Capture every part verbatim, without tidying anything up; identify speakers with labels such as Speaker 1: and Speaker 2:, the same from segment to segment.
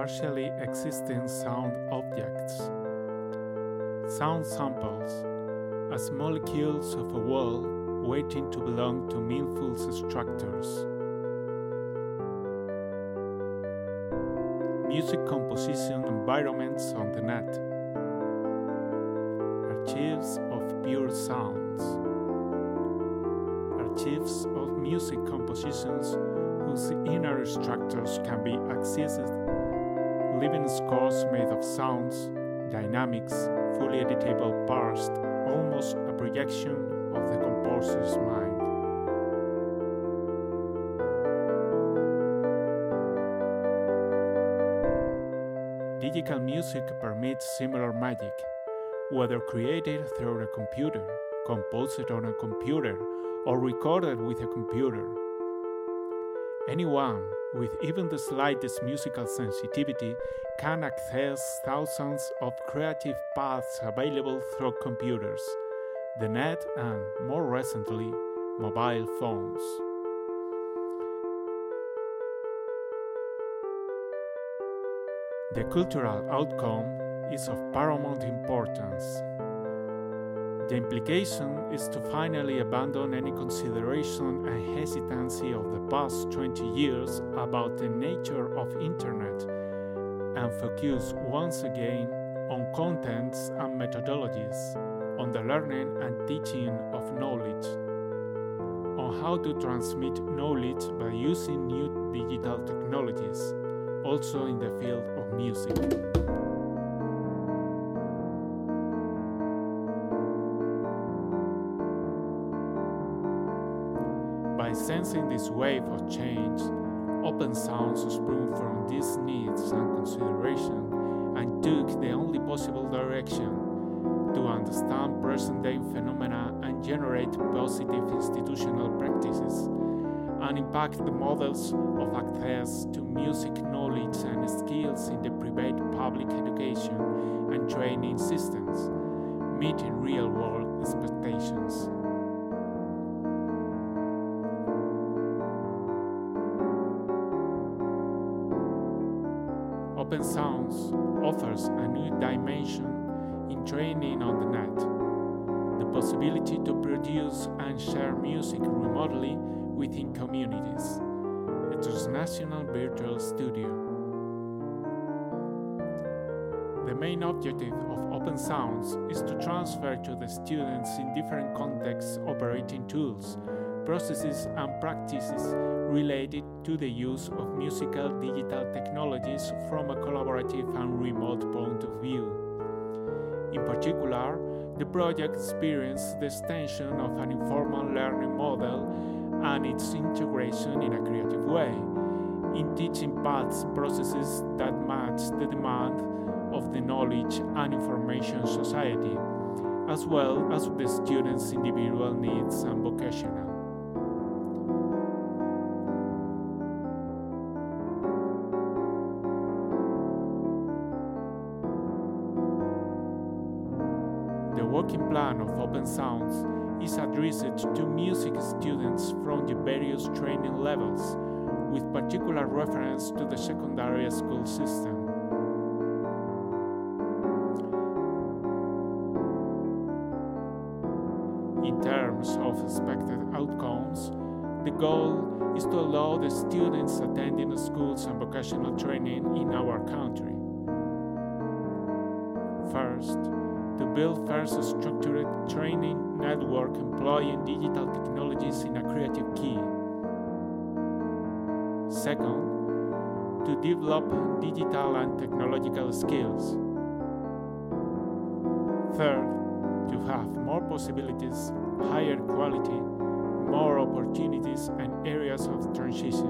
Speaker 1: partially existing sound objects. Sound samples, as molecules of a world waiting to belong to meaningful structures. Music composition environments on the net. Archives of pure sounds. Archives of music compositions whose inner structures can be accessed. Living scores made of sounds, dynamics, fully editable, parsed, almost a projection of the composer's mind. Digital music permits similar magic, whether created through a computer, composed on a computer, or recorded with a computer. Anyone with even the slightest musical sensitivity can access thousands of creative paths available through computers, the net, and, more recently, mobile phones. The cultural outcome is of paramount importance. The implication is to finally abandon any consideration and hesitancy of the past twenty years about the nature of Internet and focus once again on contents and methodologies, on the learning and teaching of knowledge, on how to transmit knowledge by using new digital technologies, also in the field of music. By sensing this wave of change, Open Sounds sprung from these needs and consideration and took the only possible direction to understand present-day phenomena and generate positive institutional practices and impact the models of access to music knowledge and skills in the private public education and training systems, meeting real-world expectations. Open Sounds offers a new dimension in training on the net, the possibility to produce and share music remotely within communities, a transnational virtual studio. The main objective of Open Sounds is to transfer to the students in different contexts operating tools, processes and practices related to the use of musical digital technologies from a collaborative and remote point of view. In particular, the project experienced the extension of an informal learning model and its integration in a creative way, in teaching paths processes that match the demand of the knowledge and information society, as well as the students' individual needs and vocational. The working plan of Open Sounds is addressed to music students from the various training levels, with particular reference to the secondary school system. In terms of expected outcomes, the goal is to allow the students attending schools and vocational training in our country. First, to build first a structured training network employing digital technologies in a creative key. Second, to develop digital and technological skills. Third, to have more possibilities, higher quality, more opportunities and areas of transition.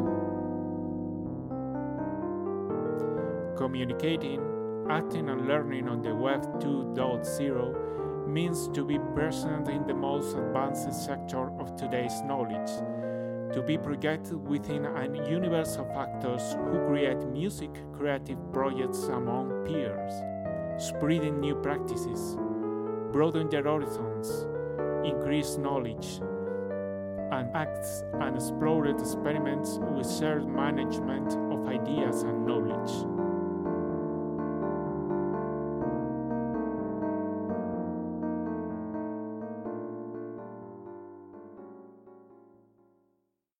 Speaker 1: Communicating, acting and learning on the Web two point oh means to be present in the most advanced sector of today's knowledge, to be projected within a universe of actors who create music creative projects among peers, spreading new practices, broaden their horizons, increase knowledge, and acts and explored experiments with shared management of ideas and knowledge.